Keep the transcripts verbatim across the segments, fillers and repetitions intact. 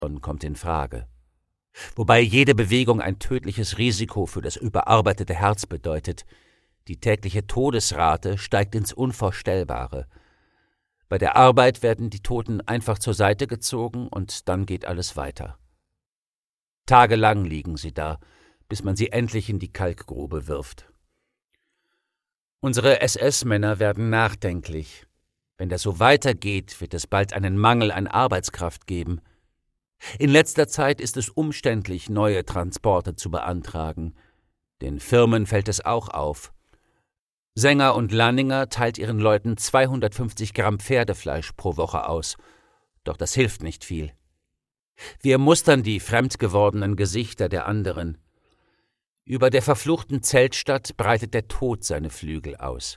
kommt in Frage. Wobei jede Bewegung ein tödliches Risiko für das überarbeitete Herz bedeutet. Die tägliche Todesrate steigt ins Unvorstellbare. Bei der Arbeit werden die Toten einfach zur Seite gezogen und dann geht alles weiter. Tagelang liegen sie da, bis man sie endlich in die Kalkgrube wirft. Unsere S S-Männer werden nachdenklich. Wenn das so weitergeht, wird es bald einen Mangel an Arbeitskraft geben. In letzter Zeit ist es umständlich, neue Transporte zu beantragen. Den Firmen fällt es auch auf. Sänger und Lanninger teilt ihren Leuten zweihundertfünfzig Gramm Pferdefleisch pro Woche aus. Doch das hilft nicht viel. Wir mustern die fremd gewordenen Gesichter der anderen. Über der verfluchten Zeltstadt breitet der Tod seine Flügel aus.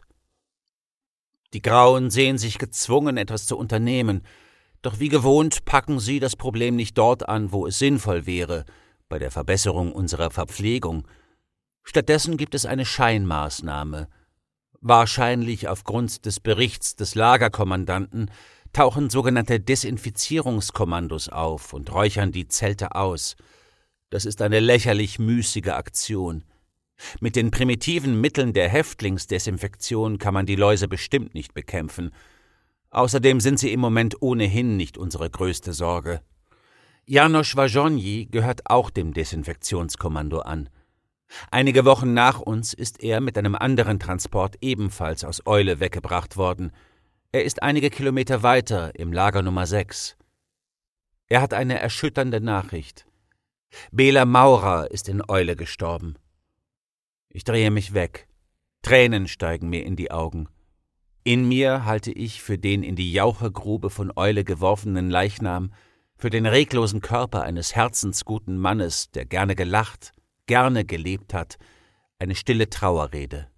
Die Grauen sehen sich gezwungen, etwas zu unternehmen. Doch wie gewohnt packen sie das Problem nicht dort an, wo es sinnvoll wäre, bei der Verbesserung unserer Verpflegung. Stattdessen gibt es eine Scheinmaßnahme. Wahrscheinlich aufgrund des Berichts des Lagerkommandanten tauchen sogenannte Desinfizierungskommandos auf und räuchern die Zelte aus. Das ist eine lächerlich müßige Aktion. Mit den primitiven Mitteln der Häftlingsdesinfektion kann man die Läuse bestimmt nicht bekämpfen. Außerdem sind sie im Moment ohnehin nicht unsere größte Sorge. János Ważonyi gehört auch dem Desinfektionskommando an. Einige Wochen nach uns ist er mit einem anderen Transport ebenfalls aus Eule weggebracht worden. Er ist einige Kilometer weiter im Lager Nummer sechs. Er hat eine erschütternde Nachricht. Bela Maurer ist in Eule gestorben. Ich drehe mich weg. Tränen steigen mir in die Augen. In mir halte ich für den in die Jauchegrube von Eule geworfenen Leichnam, für den reglosen Körper eines herzensguten Mannes, der gerne gelacht, gerne gelebt hat, eine stille Trauerrede.